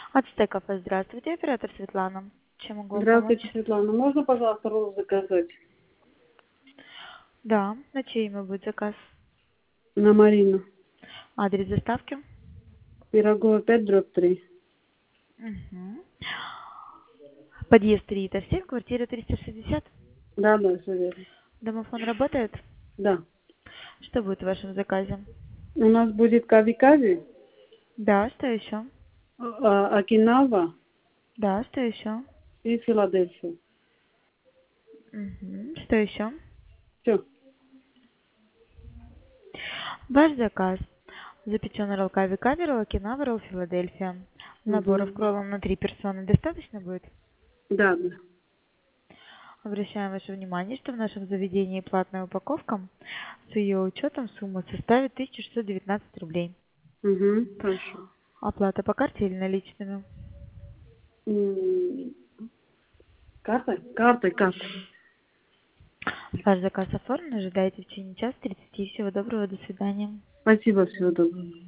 Ацтеков, здравствуйте, оператор Светлана. Чем могу вам помочь? Здравствуйте, Светлана. Можно, пожалуйста, ролл заказать? Да, на чье имя будет заказ? На Марину. Адрес доставки? Пирогова 5/3. Угу. Подъезд 3, это 7, квартира 360. Да, да, все верно. Домофон работает? Да. Что будет в вашем заказе? У нас будет кави-кави, Да, что еще? Окинава Да, что еще? и Филадельфия. Угу. Что еще? Все. Ваш заказ. Запеченный ролл кави-кави, ролл окинава, ролл Филадельфия. Наборов к Угу. роллам на 3 персоны достаточно будет? Да, да. Обращаем ваше внимание, что в нашем заведении платная упаковка. С ее учетом сумма составит 1619 рублей. Угу. Хорошо. Оплата по карте или наличными? М, Картой? Картой. Ваш заказ оформлен, ожидайте в течение часа 30. Всего доброго, до свидания. Спасибо, всего доброго.